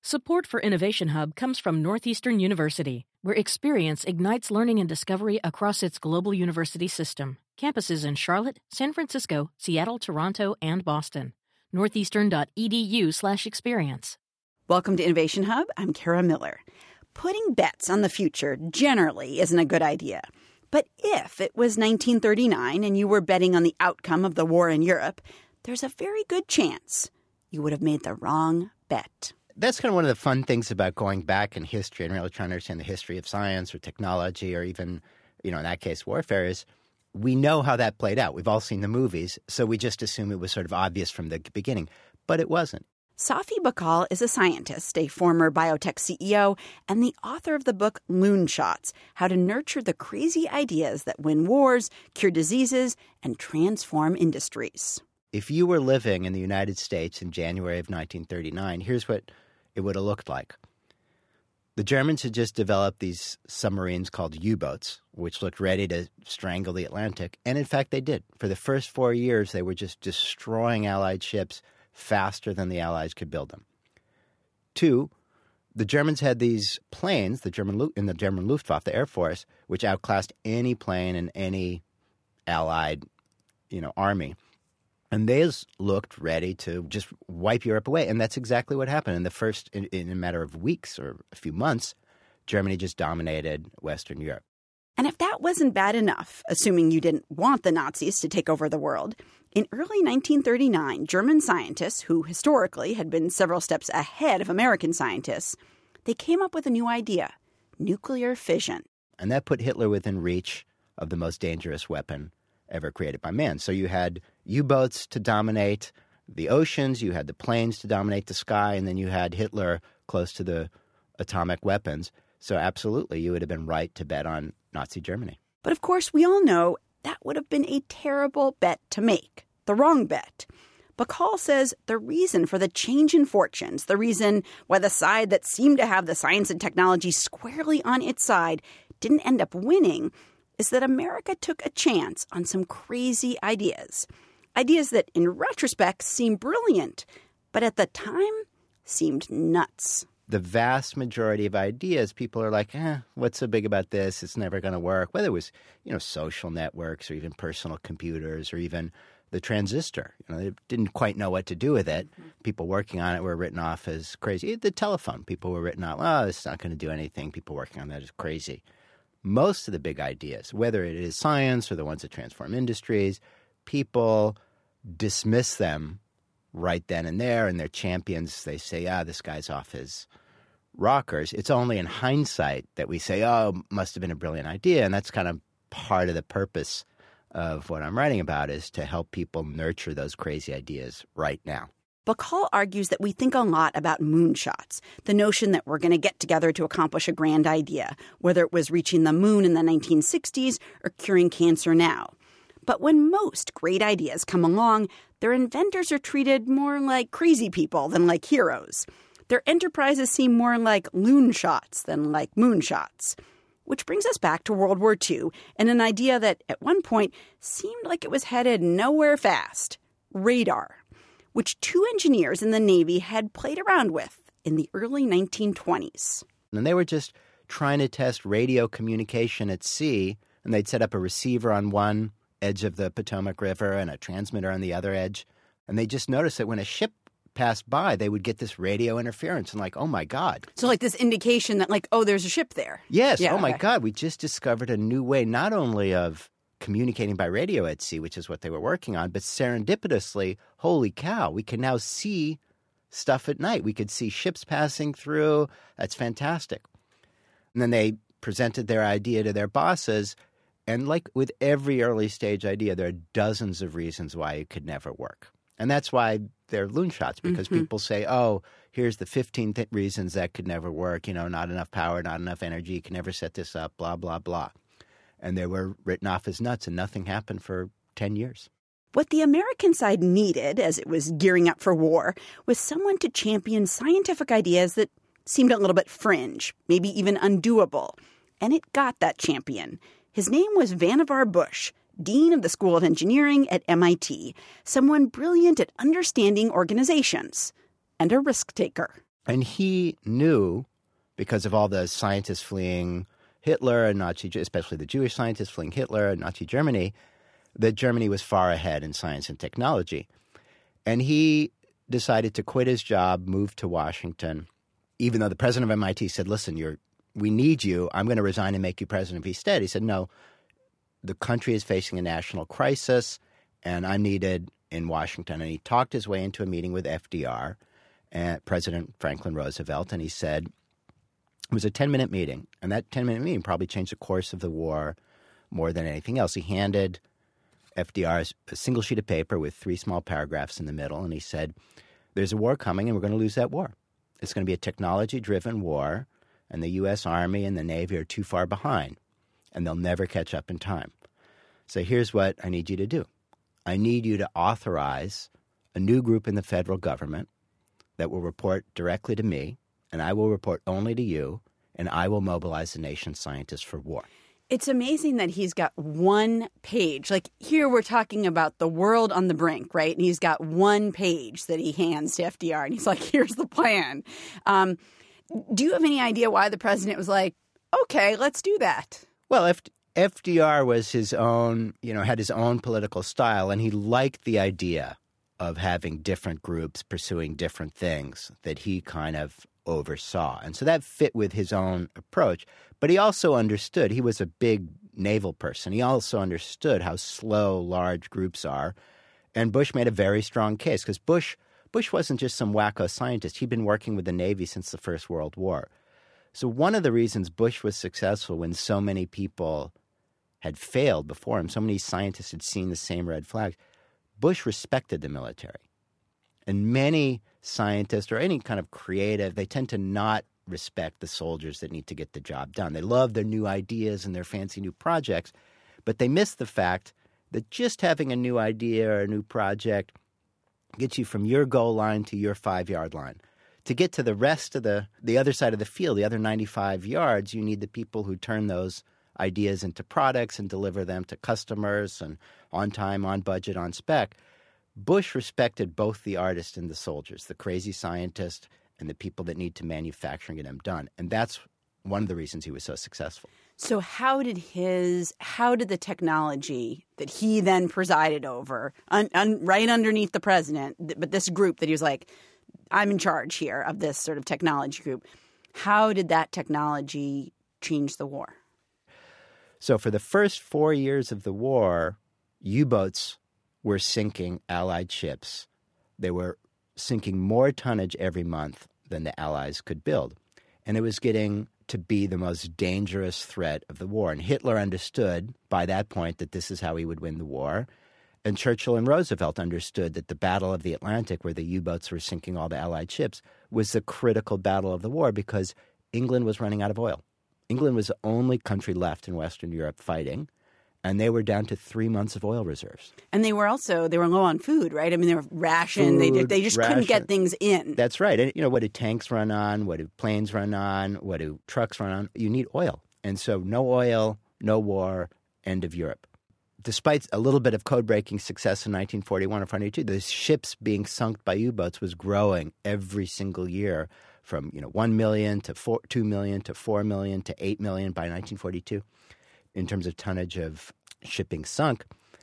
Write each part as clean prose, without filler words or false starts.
Support for Innovation Hub comes from Northeastern University, where experience ignites learning and discovery across its global university system. Campuses in Charlotte, San Francisco, Seattle, Toronto, and Boston. northeastern.edu/experience. Welcome to Innovation Hub. I'm Kara Miller. Putting bets on the future generally isn't a good idea. But if it was 1939 and you were betting on the outcome of the war in Europe, there's a very good chance you would have made the wrong bet. That's kind of one of the fun things about going back in history and really trying to understand the history of science or technology or even, in that case, warfare is we know how that played out. We've all seen the movies, so we just assume it was sort of obvious from the beginning. But it wasn't. Safi Bahcall is a scientist, a former biotech CEO, and the author of the book Moonshots, How to Nurture the Crazy Ideas That Win Wars, Cure Diseases, and Transform Industries. If you were living in the United States in January of 1939, here's what it would have looked like. The Germans had just developed these submarines called U-boats, which looked ready to strangle the Atlantic. And in fact, they did. For the first 4 years, they were just destroying Allied ships faster than the Allies could build them. 2, the Germans had these planes, in the German Luftwaffe, the Air Force, which outclassed any plane in any Allied, army. And they looked ready to just wipe Europe away. And that's exactly what happened. In a matter of weeks or a few months, Germany just dominated Western Europe. And if that wasn't bad enough, assuming you didn't want the Nazis to take over the world, in early 1939, German scientists, who historically had been several steps ahead of American scientists, they came up with a new idea: nuclear fission. And that put Hitler within reach of the most dangerous weapon ever created by man. So you had U-boats to dominate the oceans, you had the planes to dominate the sky, and then you had Hitler close to the atomic weapons. So absolutely, you would have been right to bet on Nazi Germany. But of course, we all know that would have been a terrible bet to make, the wrong bet. Bahcall says the reason for the change in fortunes, the reason why the side that seemed to have the science and technology squarely on its side didn't end up winning, is that America took a chance on some crazy ideas. Ideas that, in retrospect, seem brilliant, but at the time seemed nuts. The vast majority of ideas, people are like, what's so big about this? It's never going to work. Whether it was, social networks or even personal computers or even the transistor. They didn't quite know what to do with it. People working on it were written off as crazy. The telephone, people were written off, it's not going to do anything. People working on that is crazy. Most of the big ideas, whether it is science or the ones that transform industries, people dismiss them right then and there, and their champions, they say, this guy's off his rockers. It's only in hindsight that we say, must have been a brilliant idea, and that's kind of part of the purpose of what I'm writing about, is to help people nurture those crazy ideas right now. Bahcall argues that we think a lot about moonshots, the notion that we're going to get together to accomplish a grand idea, whether it was reaching the moon in the 1960s or curing cancer now. But when most great ideas come along, their inventors are treated more like crazy people than like heroes. Their enterprises seem more like loon shots than like moonshots. Which brings us back to World War II and an idea that at one point seemed like it was headed nowhere fast: radar, which 2 engineers in the Navy had played around with in the early 1920s. And they were just trying to test radio communication at sea, and they'd set up a receiver on one edge of the Potomac River and a transmitter on the other edge. And they just noticed that when a ship passed by, they would get this radio interference and oh my God. So this indication that there's a ship there. Yes. Yeah, my God. We just discovered a new way not only of communicating by radio at sea, which is what they were working on, but serendipitously, holy cow, we can now see stuff at night. We could see ships passing through. That's fantastic. And then they presented their idea to their bosses. And with every early stage idea, there are dozens of reasons why it could never work. And that's why they're loon shots, because people say, here's the 15 reasons that could never work. Not enough power, not enough energy, you can never set this up, blah, blah, blah. And they were written off as nuts, and nothing happened for 10 years. What the American side needed, as it was gearing up for war, was someone to champion scientific ideas that seemed a little bit fringe, maybe even undoable. And it got that champion. His name was Vannevar Bush, Dean of the School of Engineering at MIT, someone brilliant at understanding organizations, and a risk taker. And he knew, because of all the scientists fleeing Hitler and Nazi, especially the Jewish scientists fleeing Hitler and Nazi Germany, that Germany was far ahead in science and technology. And he decided to quit his job, move to Washington, even though the president of MIT said, listen, we need you. I'm going to resign and make you president of Easted. He said, no, the country is facing a national crisis, and I'm needed in Washington. And he talked his way into a meeting with FDR and President Franklin Roosevelt, and he said it was a 10-minute meeting, and that 10-minute meeting probably changed the course of the war more than anything else. He handed FDR a single sheet of paper with 3 small paragraphs in the middle, and he said, there's a war coming, and we're going to lose that war. It's going to be a technology-driven war, and the U.S. Army and the Navy are too far behind, and they'll never catch up in time. So here's what I need you to do. I need you to authorize a new group in the federal government that will report directly to me, and I will report only to you, and I will mobilize the nation's scientists for war. It's amazing that he's got one page. Like here we're talking about the world on the brink, right? And he's got one page that he hands to FDR, and he's like, here's the plan. Do you have any idea why the president was like, okay, let's do that? Well, FDR was his own, had his own political style, and he liked the idea of having different groups pursuing different things that he kind of oversaw. And so that fit with his own approach. But he also understood, he was a big naval person. He also understood how slow large groups are. And Bush made a very strong case because Bush wasn't just some wacko scientist. He'd been working with the Navy since the First World War. So one of the reasons Bush was successful when so many people had failed before him, so many scientists had seen the same red flags, Bush respected the military. And many scientists or any kind of creative, they tend to not respect the soldiers that need to get the job done. They love their new ideas and their fancy new projects, but they miss the fact that just having a new idea or a new project gets you from your goal line to your 5-yard line. To get to the rest of the other side of the field, the other 95 yards, you need the people who turn those ideas into products and deliver them to customers and on time, on budget, on spec. Bush respected both the artist and the soldiers, the crazy scientist and the people that need to manufacture and get them done. And that's one of the reasons he was so successful. So how did the technology that he then presided over, right underneath the president, but this group that he was like, I'm in charge here of this sort of technology group, how did that technology change the war? So for the first 4 years of the war, U-boats were sinking Allied ships. They were sinking more tonnage every month than the Allies could build. And it was getting to be the most dangerous threat of the war. And Hitler understood by that point that this is how he would win the war. And Churchill and Roosevelt understood that the Battle of the Atlantic, where the U-boats were sinking all the Allied ships, was the critical battle of the war because England was running out of oil. England was the only country left in Western Europe fighting, and they were down to 3 months of oil reserves. And they were low on food, right? I mean, they were rationed. They just couldn't get things in. That's right. And, what do tanks run on? What do planes run on? What do trucks run on? You need oil. And so no oil, no war, end of Europe. Despite a little bit of code-breaking success in 1941 or 1942, the ships being sunk by U-boats was growing every single year from 1 million to 2 million to 4 million to 8 million by 1942 in terms of tonnage of shipping sunk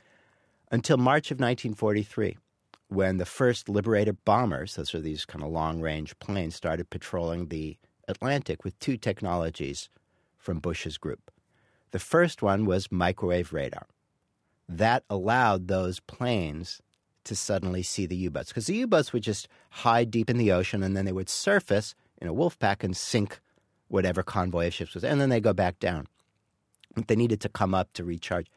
until March of 1943 when the first Liberator bombers, those are these kind of long-range planes, started patrolling the Atlantic with 2 technologies from Bush's group. The first one was microwave radar. That allowed those planes to suddenly see the U-boats because the U-boats would just hide deep in the ocean and then they would surface in a wolf pack and sink whatever convoy of ships was, and then they go back down. They needed to come up to recharge.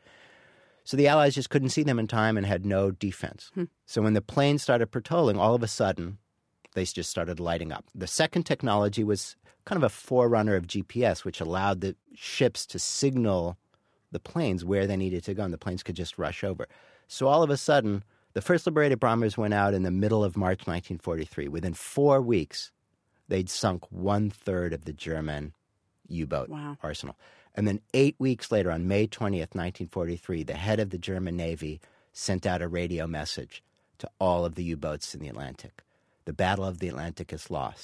So the Allies just couldn't see them in time and had no defense. So when the planes started patrolling, all of a sudden, they just started lighting up. The second technology was kind of a forerunner of GPS, which allowed the ships to signal the planes where they needed to go, and the planes could just rush over. So all of a sudden, the first Liberator bombers went out in the middle of March 1943. Within 4 weeks, they'd sunk 1/3 of the German U-boat arsenal. And then 8 weeks later, on May 20th, 1943, the head of the German Navy sent out a radio message to all of the U-boats in the Atlantic. The Battle of the Atlantic is lost.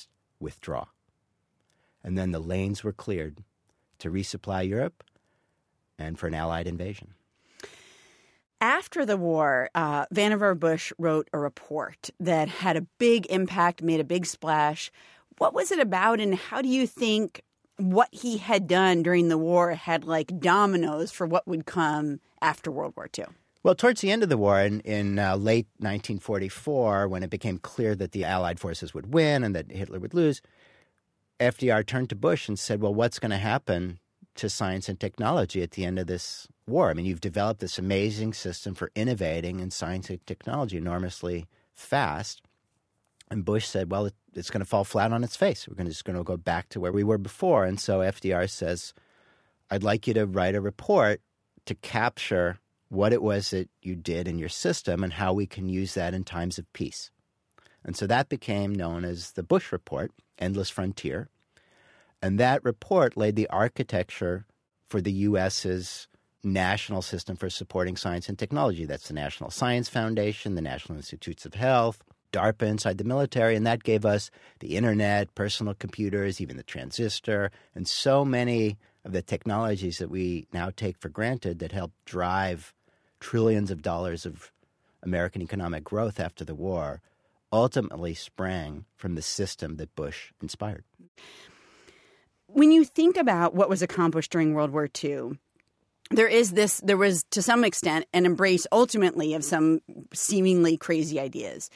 withdraw. And then the lanes were cleared to resupply Europe and for an Allied invasion. After the war, Vannevar Bush wrote a report that had a big impact, made a big splash. What was it about, and how do you think what he had done during the war had like dominoes for what would come after World War II? Well, towards the end of the war, in late 1944, when it became clear that the Allied forces would win and that Hitler would lose, FDR turned to Bush and said, well, what's going to happen to science and technology at the end of this war? I mean, you've developed this amazing system for innovating in science and technology enormously fast. And Bush said, well, it's going to fall flat on its face. We're just going to go back to where we were before. And so FDR says, I'd like you to write a report to capture what it was that you did in your system and how we can use that in times of peace. And so that became known as the Bush Report, Endless Frontier. And that report laid the architecture for the U.S.'s national system for supporting science and technology. That's the National Science Foundation, the National Institutes of Health, DARPA inside the military, and that gave us the internet, personal computers, even the transistor, and so many of the technologies that we now take for granted that help drive trillions of dollars of American economic growth after the war ultimately sprang from the system that Bush inspired. When you think about what was accomplished during World War II, there was to some extent an embrace ultimately of some seemingly crazy ideas.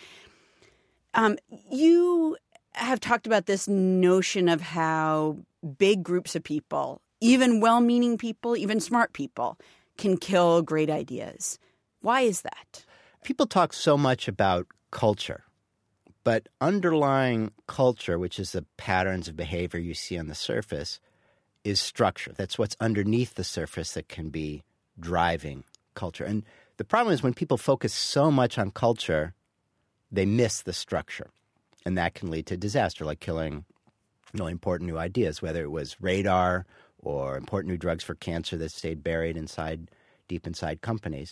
You have talked about this notion of how big groups of people, even well-meaning people, even smart people, can kill great ideas. Why is that? People talk so much about culture, but underlying culture, which is the patterns of behavior you see on the surface, is structure. That's what's underneath the surface that can be driving culture. And the problem is when people focus so much on culture, they miss the structure. And that can lead to disaster, like killing important new ideas, whether it was radar or important new drugs for cancer that stayed buried deep inside companies.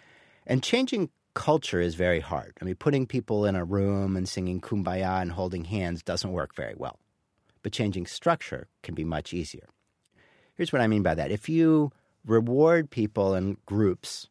And changing culture is very hard. I mean, putting people in a room and singing Kumbaya and holding hands doesn't work very well. But changing structure can be much easier. Here's what I mean by that. If you reward people in groups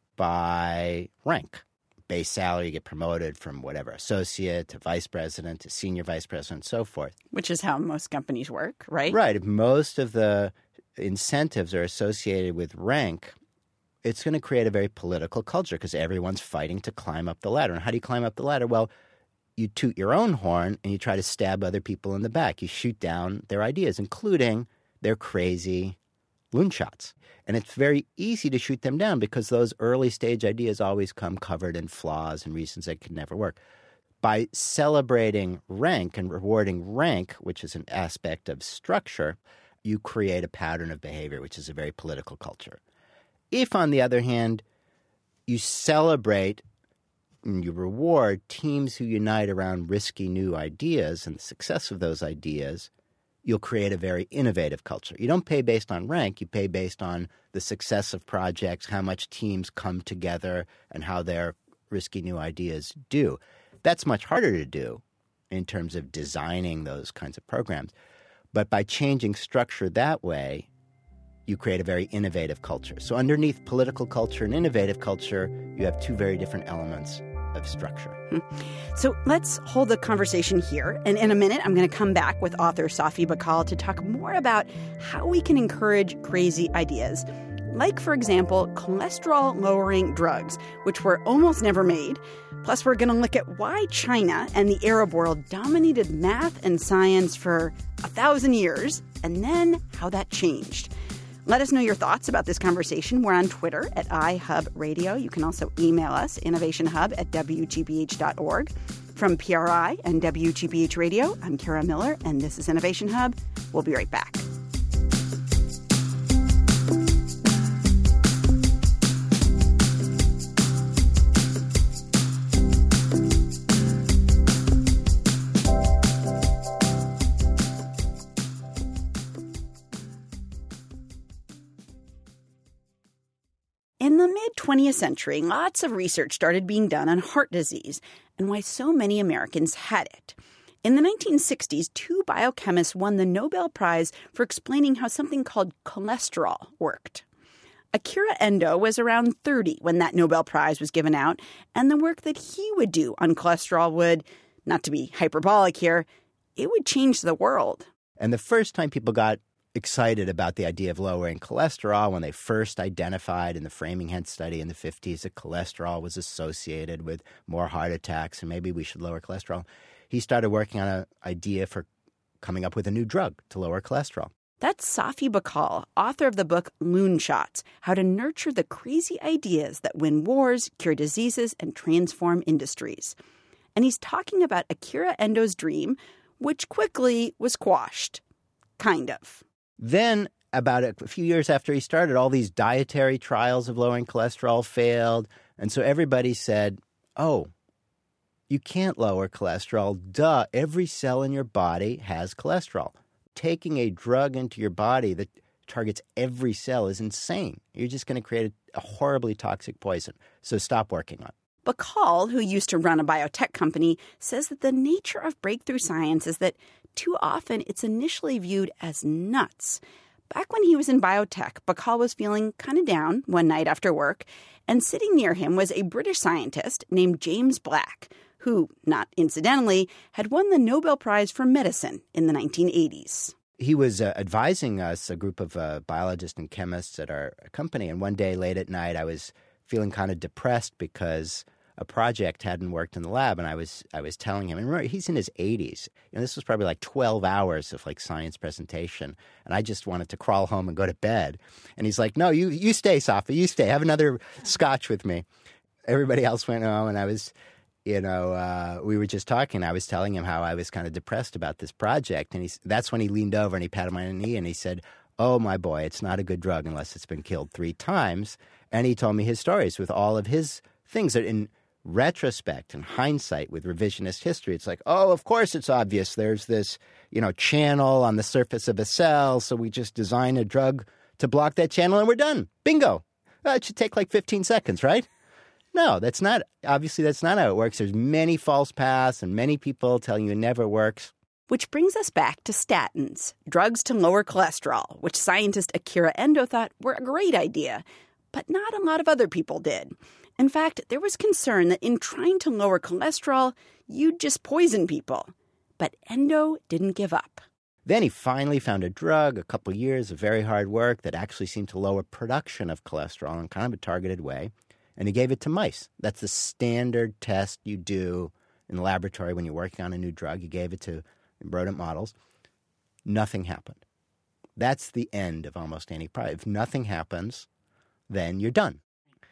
by rank, base salary, you get promoted from whatever, associate to vice president to senior vice president and so forth. Which is how most companies work, right? Right. If most of the incentives are associated with rank, it's going to create a very political culture because everyone's fighting to climb up the ladder. And how do you climb up the ladder? Well, you toot your own horn and you try to stab other people in the back. You shoot down their ideas, including their crazy loonshots. And it's very easy to shoot them down because those early stage ideas always come covered in flaws and reasons they could never work. By celebrating rank and rewarding rank, which is an aspect of structure, you create a pattern of behavior, which is a very political culture. If, on the other hand, you celebrate and you reward teams who unite around risky new ideas and the success of those ideas, you'll create a very innovative culture. You don't pay based on rank. You pay based on the success of projects, how much teams come together, and how their risky new ideas do. That's much harder to do in terms of designing those kinds of programs. But by changing structure that way, you create a very innovative culture. So underneath political culture and innovative culture, you have two very different elements of structure. So let's hold the conversation here. And in a minute, I'm going to come back with author Safi Bahcall to talk more about how we can encourage crazy ideas. Like, for example, cholesterol-lowering drugs, which were almost never made. Plus, we're going to look at why China and the Arab world dominated math and science for 1,000 years, and then how that changed. Let us know your thoughts about this conversation. We're on Twitter at iHubRadio. You can also email us, innovationhub@wgbh.org. From PRI and WGBH Radio, I'm Kara Miller, and this is Innovation Hub. We'll be right back. In the mid-20th century, lots of research started being done on heart disease and why so many Americans had it. In the 1960s, two biochemists won the Nobel Prize for explaining how something called cholesterol worked. Akira Endo was around 30 when that Nobel Prize was given out, and the work that he would do on cholesterol would, not to be hyperbolic here, it would change the world. And the first time people got excited about the idea of lowering cholesterol, when they first identified in the Framingham study in the 50s that cholesterol was associated with more heart attacks and maybe we should lower cholesterol, he started working on an idea for coming up with a new drug to lower cholesterol. That's Safi Bahcall, author of the book Moonshots, How to Nurture the Crazy Ideas That Win Wars, Cure Diseases, and Transform Industries. And he's talking about Akira Endo's dream, which quickly was quashed. Kind of. Then, about a few years after he started, all these dietary trials of lowering cholesterol failed. And so everybody said, oh, you can't lower cholesterol. Duh, every cell in your body has cholesterol. Taking a drug into your body that targets every cell is insane. You're just going to create a horribly toxic poison. So stop working on it. Bahcall, who used to run a biotech company, says that the nature of breakthrough science is that too often it's initially viewed as nuts. Back when he was in biotech, Bahcall was feeling kind of down one night after work, and sitting near him was a British scientist named James Black, who, not incidentally, had won the Nobel Prize for Medicine in the 1980s. He was advising us, a group of biologists and chemists at our company, and one day late at night I was feeling kind of depressed because a project hadn't worked in the lab, and I was telling him, and remember, he's in his 80s. This was probably like 12 hours of like science presentation, and I just wanted to crawl home and go to bed. And he's like, no, you stay, Safi, you stay. Have another scotch with me. Everybody else went home, and I was, we were just talking. I was telling him how I was kind of depressed about this project, and that's when he leaned over and he patted my knee and he said, oh, my boy, it's not a good drug unless it's been killed 3 times. And he told me his stories with all of his things that in retrospect and hindsight with revisionist history, it's like, oh, of course it's obvious. There's this, channel on the surface of a cell, so we just design a drug to block that channel and we're done. Bingo. It should take like 15 seconds, right? No, that's not how it works. There's many false paths and many people telling you it never works. Which brings us back to statins, drugs to lower cholesterol, which scientist Akira Endo thought were a great idea, but not a lot of other people did. In fact, there was concern that in trying to lower cholesterol, you'd just poison people. But Endo didn't give up. Then he finally found a drug, a couple years of very hard work that actually seemed to lower production of cholesterol in kind of a targeted way, and he gave it to mice. That's the standard test you do in the laboratory when you're working on a new drug. He gave it to rodent models. Nothing happened. That's the end of almost any product. If nothing happens, then you're done.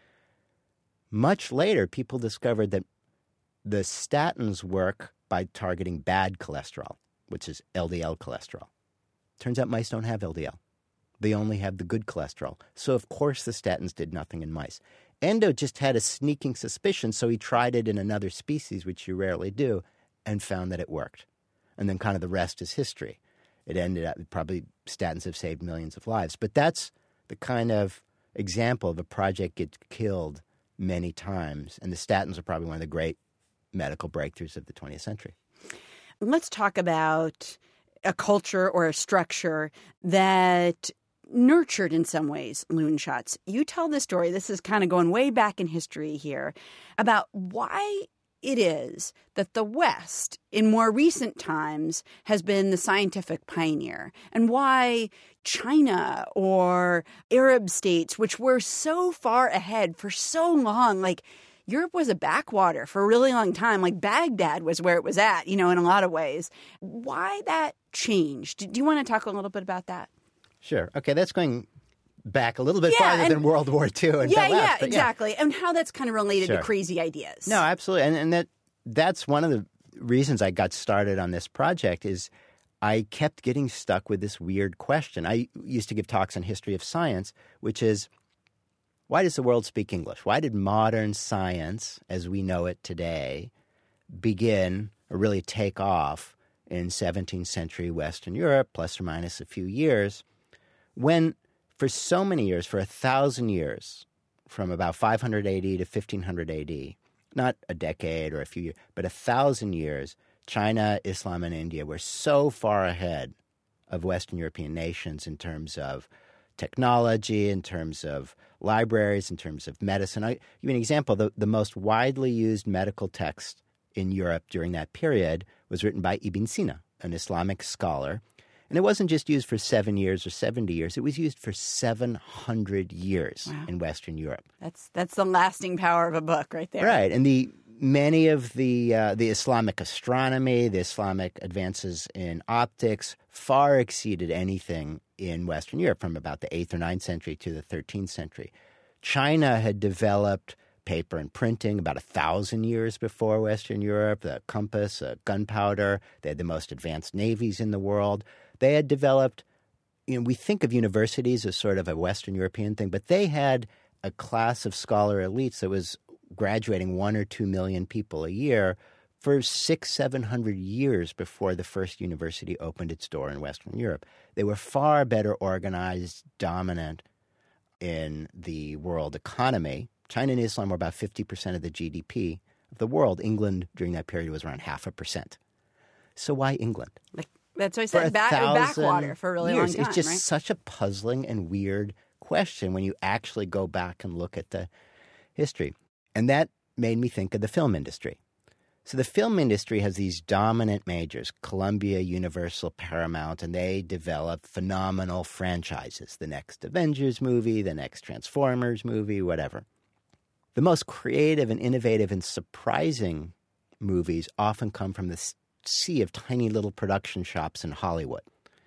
Much later, people discovered that the statins work by targeting bad cholesterol, which is LDL cholesterol. Turns out mice don't have LDL. They only have the good cholesterol. So, of course, the statins did nothing in mice. Endo just had a sneaking suspicion, so he tried it in another species, which you rarely do, and found that it worked. And then kind of the rest is history. It ended up, probably statins have saved millions of lives. But that's the kind of example of a project gets killed many times. And the statins are probably one of the great medical breakthroughs of the 20th century. Let's talk about a culture or a structure that nurtured in some ways Moonshots. You tell the story, this is kind of going way back in history here, about why it is that the West, in more recent times, has been the scientific pioneer, and why China or Arab states, which were so far ahead for so long, like Europe was a backwater for a really long time, like Baghdad was where it was at, in a lot of ways. Why that changed? Do you want to talk a little bit about that? Sure. Okay, that's going back a little bit farther than World War II. And exactly. And how that's kind of related to crazy ideas. No, absolutely. And that's one of the reasons I got started on this project is I kept getting stuck with this weird question. I used to give talks on history of science, which is, why does the world speak English? Why did modern science, as we know it today, begin or really take off in 17th century Western Europe, plus or minus a few years, when for so many years, for 1,000 years, from about 500 AD to 1500 AD, not a decade or a few years, but 1,000 years, China, Islam, and India were so far ahead of Western European nations in terms of technology, in terms of libraries, in terms of medicine. I'll give you an example. The most widely used medical text in Europe during that period was written by Ibn Sina, an Islamic scholar. And it wasn't just used for 7 years or 70 years. It was used for 700 years in Western Europe. That's the lasting power of a book right there. Right. And many of the Islamic astronomy, the Islamic advances in optics far exceeded anything in Western Europe from about the 8th or 9th century to the 13th century. China had developed paper and printing about 1,000 years before Western Europe, the compass, gunpowder. They had the most advanced navies in the world. They had developed, we think of universities as sort of a Western European thing, but they had a class of scholar elites that was graduating 1 or 2 million people a year for 600-700 years before the first university opened its door in Western Europe. They were far better organized, dominant in the world economy. China and Islam were about 50% of the GDP of the world. England during that period was around 0.5%. So why England? That's what I said, backwater for a really long time. It's just such a puzzling and weird question when you actually go back and look at the history. And that made me think of the film industry. So the film industry has these dominant majors, Columbia, Universal, Paramount, and they develop phenomenal franchises. The next Avengers movie, the next Transformers movie, whatever. The most creative and innovative and surprising movies often come from the sea of tiny little production shops in Hollywood.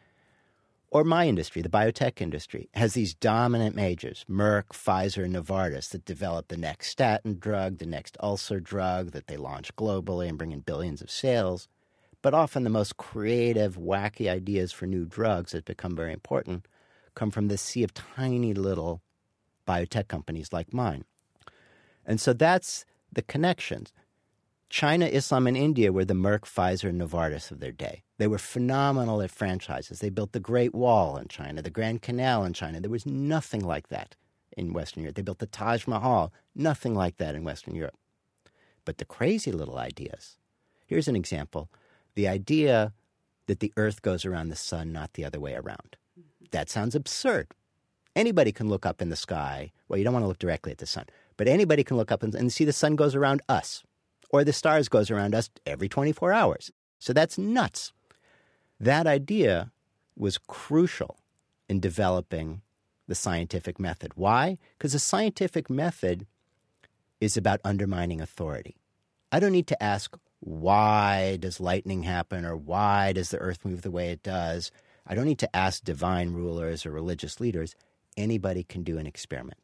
Or my industry, the biotech industry, has these dominant majors, Merck, Pfizer, and Novartis, that develop the next statin drug, the next ulcer drug that they launch globally and bring in billions of sales. But often the most creative, wacky ideas for new drugs that become very important come from this sea of tiny little biotech companies like mine. And so that's the connections. China, Islam, and India were the Merck, Pfizer, and Novartis of their day. They were phenomenal at franchises. They built the Great Wall in China, the Grand Canal in China. There was nothing like that in Western Europe. They built the Taj Mahal, nothing like that in Western Europe. But the crazy little ideas. Here's an example. The idea that the Earth goes around the sun, not the other way around. That sounds absurd. Anybody can look up in the sky. Well, you don't want to look directly at the sun. But anybody can look up and see the sun goes around us. Or the stars goes around us every 24 hours. So that's nuts. That idea was crucial in developing the scientific method. Why? Because the scientific method is about undermining authority. I don't need to ask, why does lightning happen, or why does the earth move the way it does? I don't need to ask divine rulers or religious leaders. Anybody can do an experiment.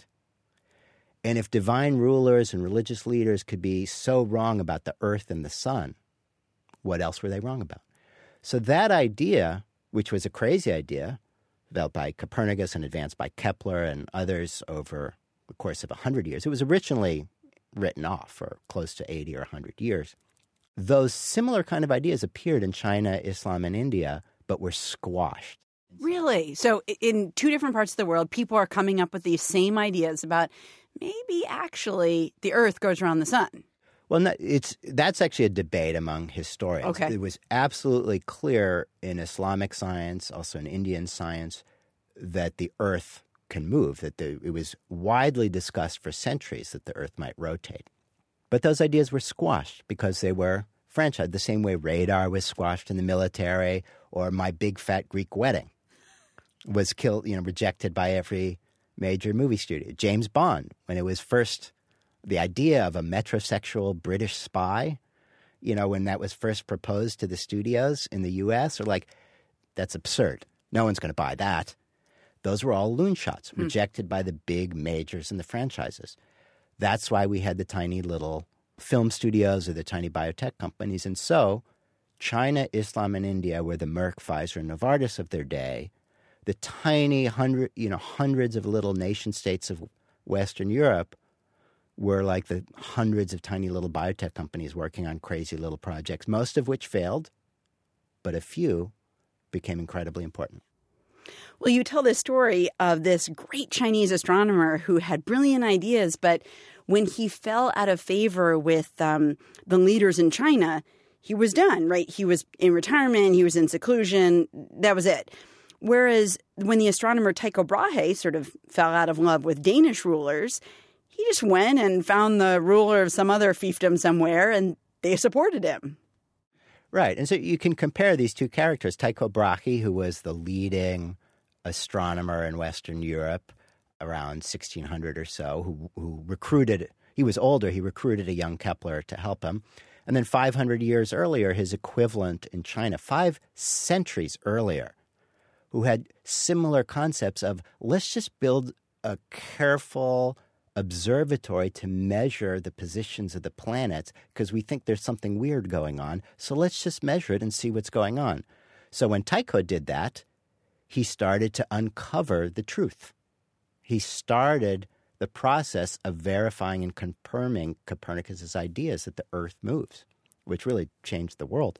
And if divine rulers and religious leaders could be so wrong about the earth and the sun, what else were they wrong about? So that idea, which was a crazy idea, developed by Copernicus and advanced by Kepler and others over the course of 100 years, it was originally written off for close to 80 or 100 years. Those similar kind of ideas appeared in China, Islam, and India, but were squashed. Really? So in two different parts of the world, people are coming up with these same ideas about maybe actually the Earth goes around the sun. Well, no, that's actually a debate among historians. Okay. It was absolutely clear in Islamic science, also in Indian science, that the Earth can move, that it was widely discussed for centuries that the Earth might rotate. But those ideas were squashed because they were franchised, the same way radar was squashed in the military, or My Big Fat Greek Wedding was rejected by every major movie studio. James Bond, when it was first the idea of a metrosexual British spy, when that was first proposed to the studios in the U.S., are like, that's absurd. No one's going to buy that. Those were all loon shots, rejected by the big majors and the franchises. That's why we had the tiny little film studios or the tiny biotech companies. And so China, Islam, and India were the Merck, Pfizer, and Novartis of their day. The tiny hundreds of little nation states of Western Europe were like the hundreds of tiny little biotech companies working on crazy little projects, most of which failed, but a few became incredibly important. Well, you tell this story of this great Chinese astronomer who had brilliant ideas, but when he fell out of favor with the leaders in China, he was done, right? He was in retirement. He was in seclusion. That was it. Whereas when the astronomer Tycho Brahe sort of fell out of love with Danish rulers, he just went and found the ruler of some other fiefdom somewhere, and they supported him. Right. And so you can compare these two characters. Tycho Brahe, who was the leading astronomer in Western Europe around 1600 or so, who recruited – he was older. He recruited a young Kepler to help him. And then 500 years earlier, his equivalent in China, 5 centuries earlier, who had similar concepts of let's just build a careful observatory to measure the positions of the planets because we think there's something weird going on. So let's just measure it and see what's going on. So when Tycho did that, he started to uncover the truth. He started the process of verifying and confirming Copernicus's ideas that the Earth moves, which really changed the world.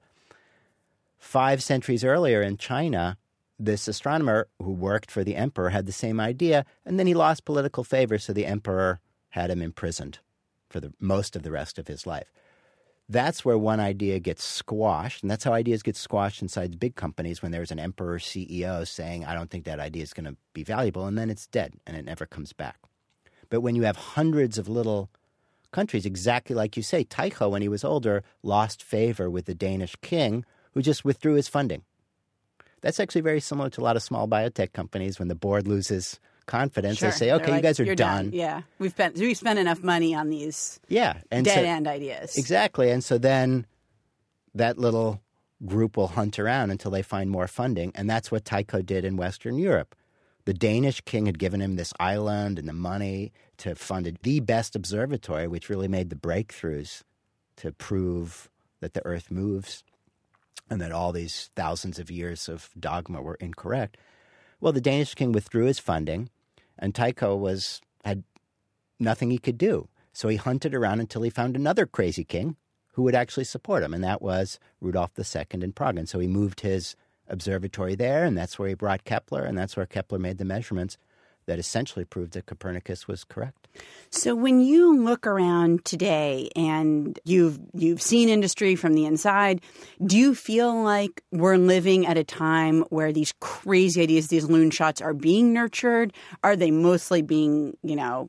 5 centuries earlier in China, this astronomer who worked for the emperor had the same idea, and then he lost political favor, so the emperor had him imprisoned for most of the rest of his life. That's where one idea gets squashed, and that's how ideas get squashed inside big companies when there's an emperor CEO saying, I don't think that idea is going to be valuable, and then it's dead, and it never comes back. But when you have hundreds of little countries, exactly like you say, Tycho, when he was older, lost favor with the Danish king, who just withdrew his funding. That's actually very similar to a lot of small biotech companies. When the board loses confidence, Sure. They say, okay, you guys are done. Yeah, we've spent enough money on these dead-end ideas. Exactly. And so then that little group will hunt around until they find more funding. And that's what Tycho did in Western Europe. The Danish king had given him this island and the money to fund the best observatory, which really made the breakthroughs to prove that the Earth moves and that all these thousands of years of dogma were incorrect. Well, the Danish king withdrew his funding, and Tycho had nothing he could do. So he hunted around until he found another crazy king who would actually support him, and that was Rudolf II in Prague. And so he moved his observatory there, and that's where he brought Kepler, and that's where Kepler made the measurements that essentially proved that Copernicus was correct. So when you look around today and you've seen industry from the inside, do you feel like we're living at a time where these crazy ideas, these loon shots are being nurtured? Are they mostly being,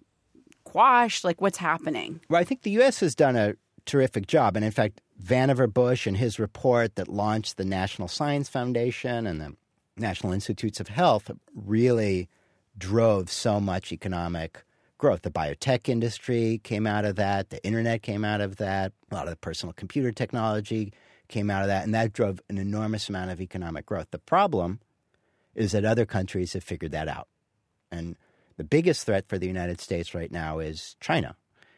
quashed? Like, what's happening? Well, I think the U.S. has done a terrific job. And in fact, Vannevar Bush and his report that launched the National Science Foundation and the National Institutes of Health really drove so much economic growth. The biotech industry came out of that. The internet came out of that. A lot of the personal computer technology came out of that. And that drove an enormous amount of economic growth. The problem is that other countries have figured that out. And the biggest threat for the United States right now is China,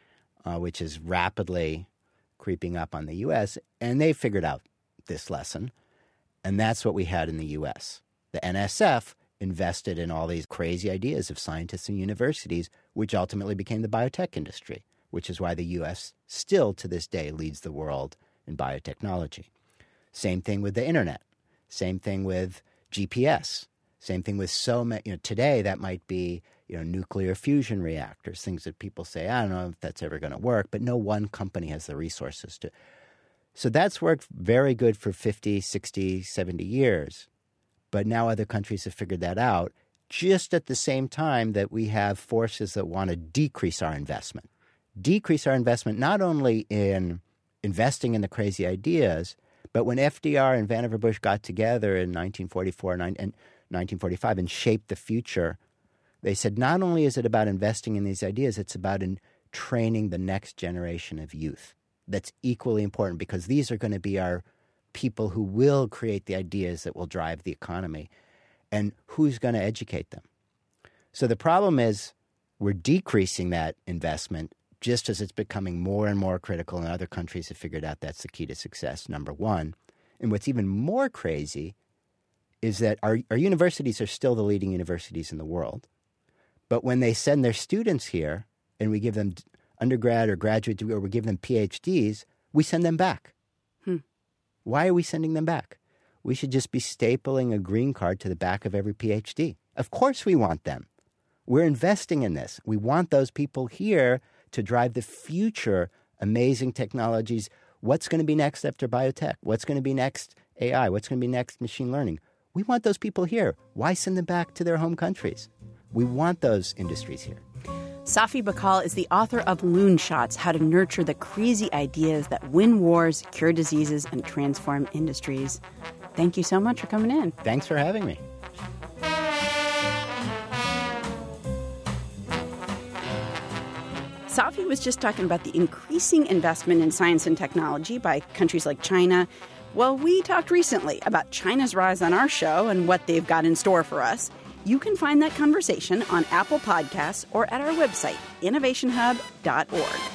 which is rapidly creeping up on the U.S., and they figured out this lesson. And that's what we had in the U.S. The NSF invested in all these crazy ideas of scientists and universities, which ultimately became the biotech industry, which is why the U.S. still to this day leads the world in biotechnology. Same thing with the internet. Same thing with GPS. Same thing with so many, today that might be, nuclear fusion reactors, things that people say, I don't know if that's ever going to work, but no one company has the resources to. So that's worked very good for 50, 60, 70 years. But now other countries have figured that out just at the same time that we have forces that want to decrease our investment. Decrease our investment not only in investing in the crazy ideas, but when FDR and Vannevar Bush got together in 1944 and 1945 and shaped the future, they said not only is it about investing in these ideas, it's about training the next generation of youth. That's equally important because these are going to be our people who will create the ideas that will drive the economy. And who's going to educate them? So the problem is we're decreasing that investment just as it's becoming more and more critical, and other countries have figured out that's the key to success, number one. And what's even more crazy is that our universities are still the leading universities in the world. But when they send their students here and we give them undergrad or graduate degree, or we give them PhDs, we send them back. Why are we sending them back? We should just be stapling a green card to the back of every PhD. Of course we want them. We're investing in this. We want those people here to drive the future amazing technologies What's going to be next after biotech? What's going to be next AI? What's going to be next machine learning? We want those people here. Why send them back to their home countries? We want those industries here. Safi Bahcall is the author of Loonshots, How to Nurture the Crazy Ideas That Win Wars, Cure Diseases, and Transform Industries. Thank you so much for coming in. Thanks for having me. Safi was just talking about the increasing investment in science and technology by countries like China. Well, we talked recently about China's rise on our show and what they've got in store for us. You can find that conversation on Apple Podcasts or at our website, innovationhub.org.